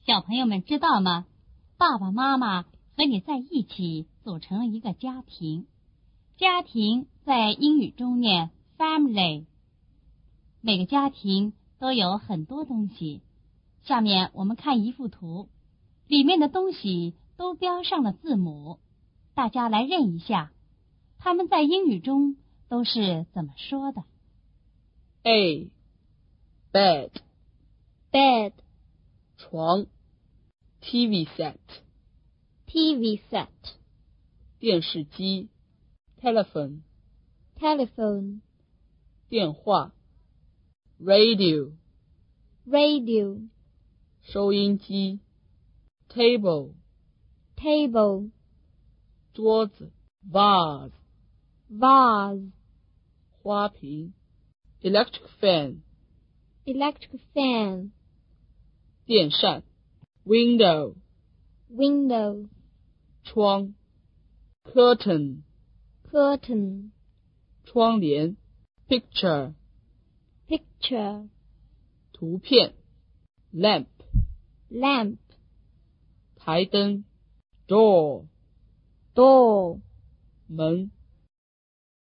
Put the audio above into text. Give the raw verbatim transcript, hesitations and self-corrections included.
小朋友们知道吗？爸爸妈妈和你在一起组成了一个家庭。家庭在英语中念 family。每个家庭都有很多东西。下面我们看一幅图，里面的东西都标上了字母，大家来认一下，它们在英语中都是怎么说的？ A bed bed, 床 T V set T V set, 电视机 telephone telephone, 电话 radio radio, 收音机 table table, 桌子 vase vase, 花瓶 electric fan electric fan, 电扇 window window, 窗 curtain curtain, 窗帘 picture picture, 图片 lamp lamp, 台灯 door door, 门